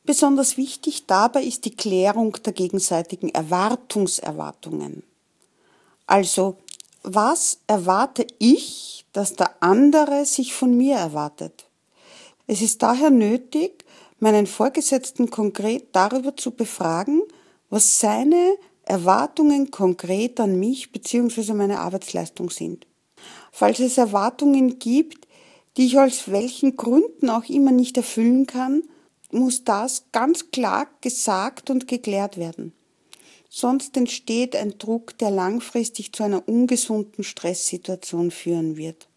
Besonders wichtig dabei ist die Klärung der gegenseitigen Erwartungen. Also, was erwarte ich, dass der andere sich von mir erwartet? Es ist daher nötig, meinen Vorgesetzten konkret darüber zu befragen, was seine Erwartungen konkret an mich bzw. meine Arbeitsleistung sind. Falls es Erwartungen gibt, die ich aus welchen Gründen auch immer nicht erfüllen kann, muss das ganz klar gesagt und geklärt werden. Sonst entsteht ein Druck, der langfristig zu einer ungesunden Stresssituation führen wird.